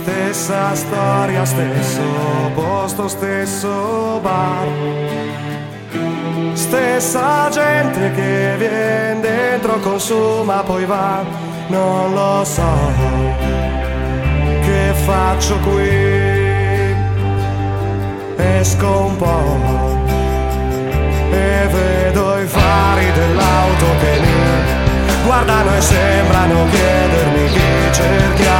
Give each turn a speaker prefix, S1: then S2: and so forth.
S1: Stessa storia, stesso posto, stesso bar. Stessa gente che viene dentro, consuma, poi va. Non lo so che faccio qui. Esco un po' e vedo i fari dell'auto che mi guardano e sembrano chiedermi chi cerchiamo.